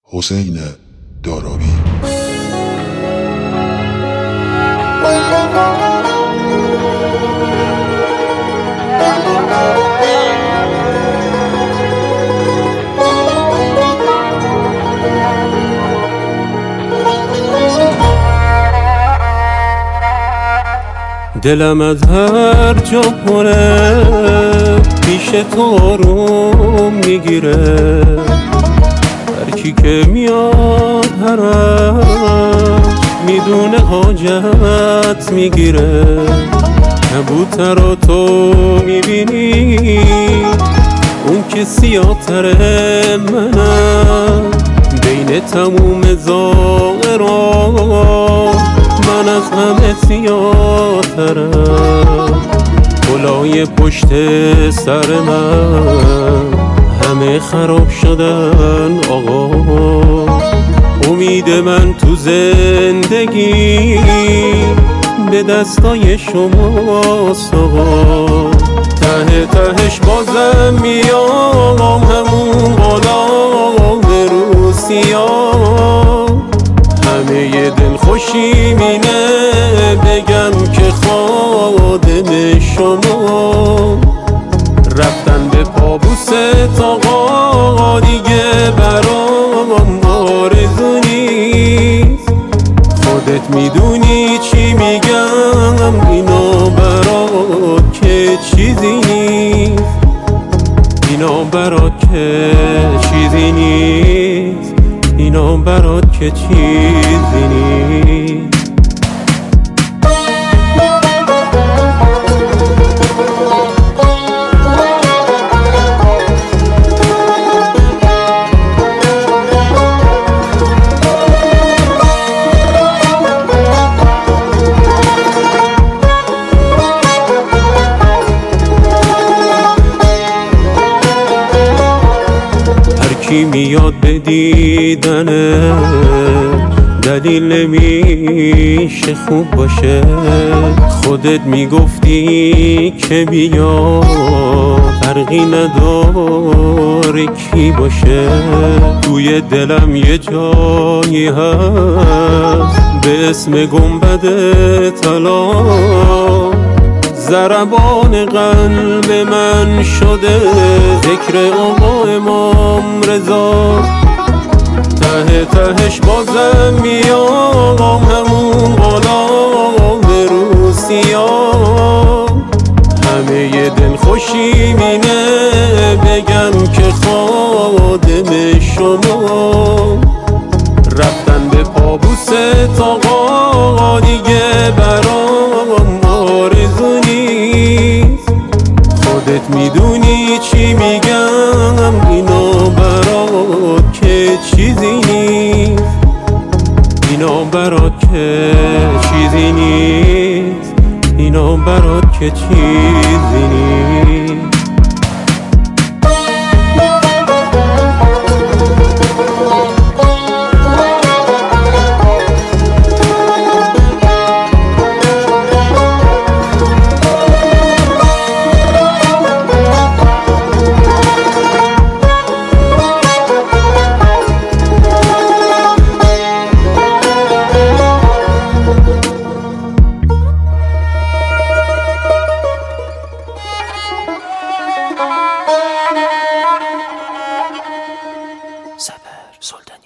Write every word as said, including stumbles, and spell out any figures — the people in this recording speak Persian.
حسین دارابی. دلم از هر جا پره پیش تو آروم میگیره، هر کی که میاد هرم میدونه حاجت میگیره. کبوتر تو میبینی اون که سیاه تره منم، بین تموم ظاهران من از همه سیاه ترم. کلاه پشت سر من همه خراب شدن آقا، امید من تو زندگی به دستای شماست آقا. ته تهش بازم میام همون غلام روسیاه، همه دل خوشی مینه بگم که خادم شما. رفتن به پابوس آقا دیگه برام آرزو نیست، خودت میدونی چی میگم، اینا برات که چیزی نیست، اینا برات که چیزی نیست، اینا برات که چیزی نیست. کی میاد به دیدنه دلیل نمیشه خوب باشه، خودت میگفتی که بیا فرقی نداره کی باشه. توی دلم یه جایی هست به اسم گنبد طلا، ضربان قلب من شده ذکر آقا امام رضا. ته تهش بازم میام همون غلام روسیاه، همه دل خوشی مینه بگم که خادم شما. رفتن به پابوس آقا دیگه برام آرزو نیست، خودت میدونی چی میگم، اینا برات که چیزی نیست، اینا برات که چیزی نیست، اینا برات که چیزی نیست. صبر سلطان.